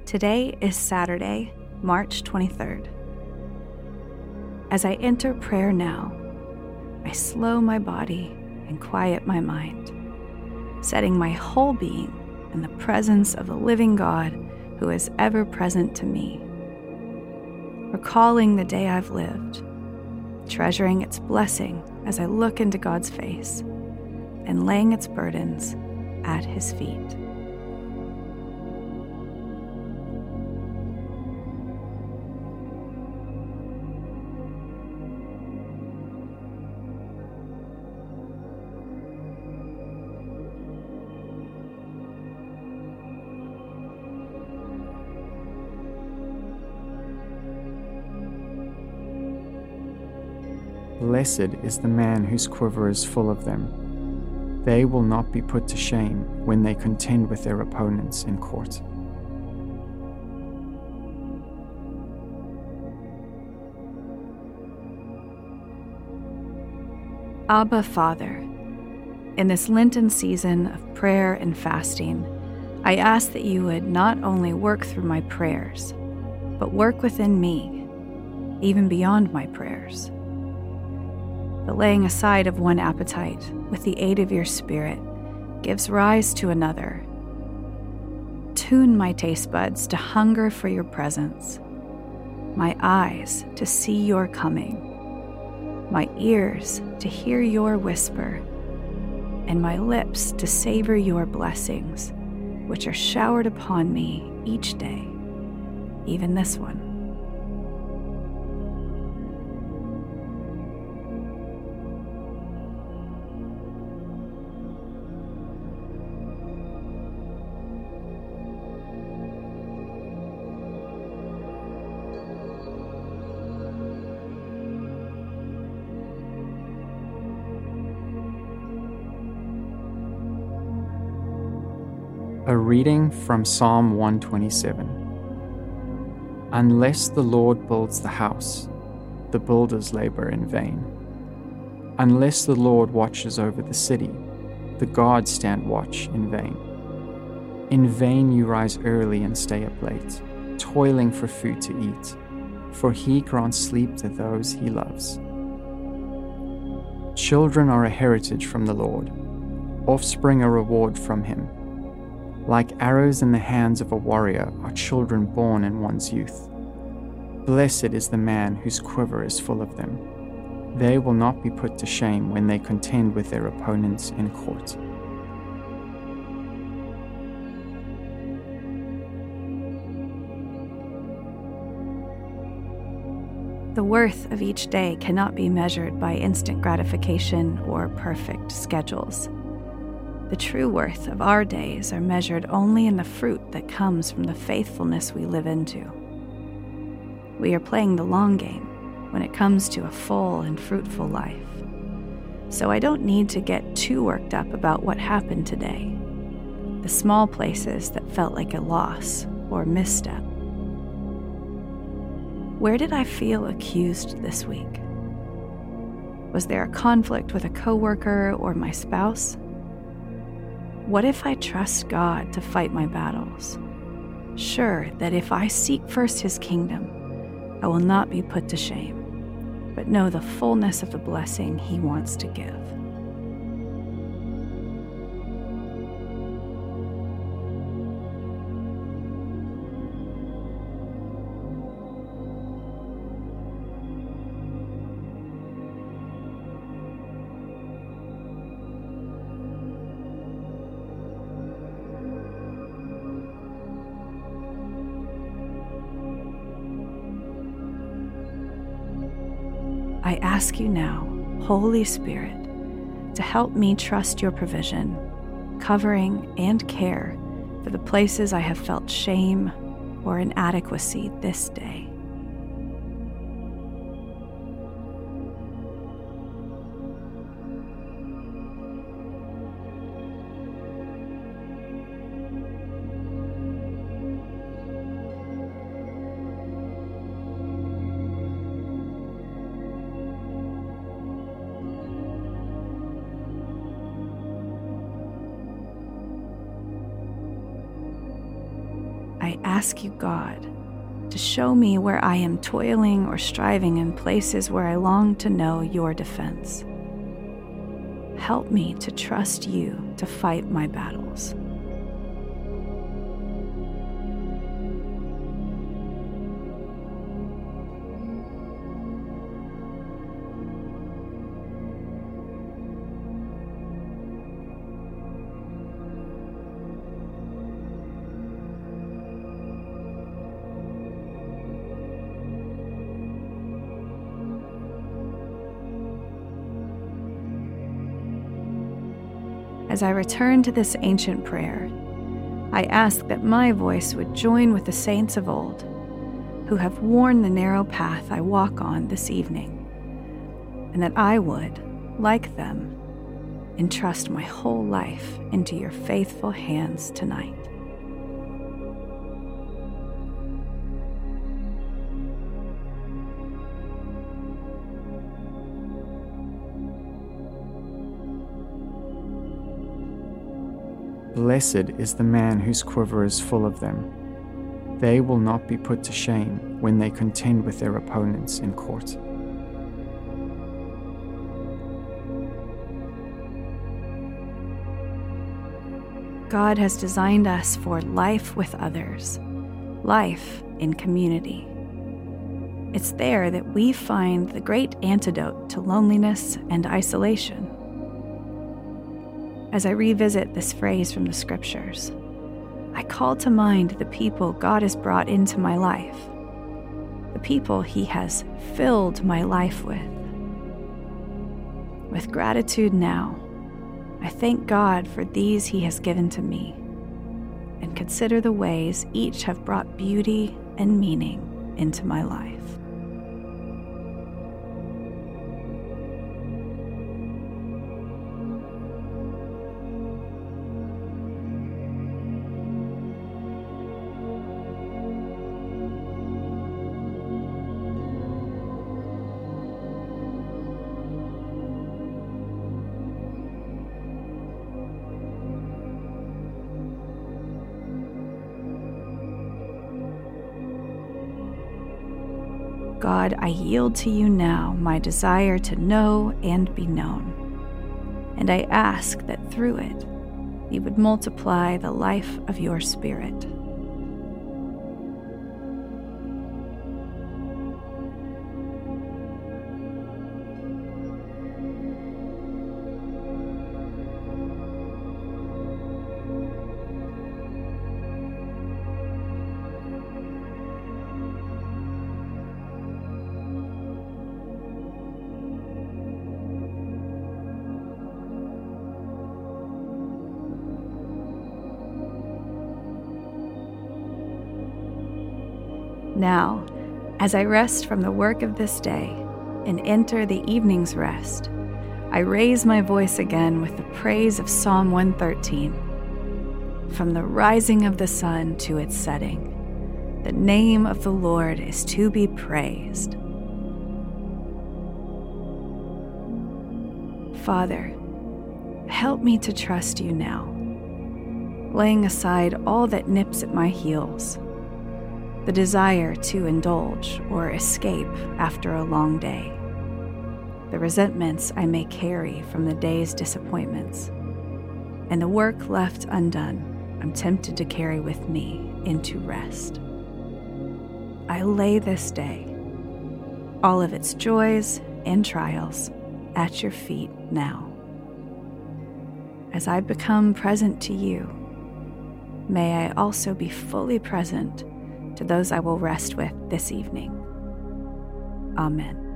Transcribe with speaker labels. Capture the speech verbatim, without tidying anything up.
Speaker 1: Today is Saturday, March twenty-third. As I enter prayer now, I slow my body and quiet my mind, setting my whole being in the presence of the living God who is ever present to me. Recalling the day I've lived, treasuring its blessing as I look into God's face, and laying its burdens at His feet.
Speaker 2: Blessed is the man whose quiver is full of them. They will not be put to shame when they contend with their opponents in court.
Speaker 1: Abba, Father, in this Lenten season of prayer and fasting, I ask that you would not only work through my prayers, but work within me, even beyond my prayers. The laying aside of one appetite with the aid of your Spirit gives rise to another. Tune my taste buds to hunger for your presence, my eyes to see your coming, my ears to hear your whisper, and my lips to savor your blessings, which are showered upon me each day, even this one.
Speaker 2: A reading from Psalm one twenty-seven. Unless the Lord builds the house, the builders labor in vain. Unless the Lord watches over the city, the guards stand watch in vain. In vain you rise early and stay up late, toiling for food to eat, for He grants sleep to those He loves. Children are a heritage from the Lord, offspring a reward from Him. Like arrows in the hands of a warrior are children born in one's youth. Blessed is the man whose quiver is full of them. They will not be put to shame when they contend with their opponents in court.
Speaker 1: The worth of each day cannot be measured by instant gratification or perfect schedules. The true worth of our days are measured only in the fruit that comes from the faithfulness we live into. We are playing the long game when it comes to a full and fruitful life. So I don't need to get too worked up about what happened today, the small places that felt like a loss or misstep. Where did I feel accused this week? Was there a conflict with a coworker or my spouse? What if I trust God to fight my battles, sure that if I seek first His kingdom, I will not be put to shame, but know the fullness of the blessing He wants to give? I ask you now, Holy Spirit, to help me trust your provision, covering, and care for the places I have felt shame or inadequacy this day. I I ask you, God, to show me where I am toiling or striving in places where I long to know your defense. Help me to trust you to fight my battles. As I return to this ancient prayer, I ask that my voice would join with the saints of old, who have worn the narrow path I walk on this evening, and that I would, like them, entrust my whole life into your faithful hands tonight.
Speaker 2: Blessed is the man whose quiver is full of them. They will not be put to shame when they contend with their opponents in court.
Speaker 1: God has designed us for life with others, life in community. It's there that we find the great antidote to loneliness and isolation. As I revisit this phrase from the scriptures, I call to mind the people God has brought into my life, the people He has filled my life with. With gratitude now, I thank God for these He has given to me, and consider the ways each have brought beauty and meaning into my life. God, I yield to you now my desire to know and be known, and I ask that through it, you would multiply the life of your Spirit. Now, as I rest from the work of this day and enter the evening's rest, I raise my voice again with the praise of Psalm one thirteen. From the rising of the sun to its setting, the name of the Lord is to be praised. Father, help me to trust you now, laying aside all that nips at my heels, the desire to indulge or escape after a long day, the resentments I may carry from the day's disappointments, and the work left undone I'm tempted to carry with me into rest. I lay this day, all of its joys and trials, at your feet now. As I become present to you, may I also be fully present to those I will rest with this evening. Amen.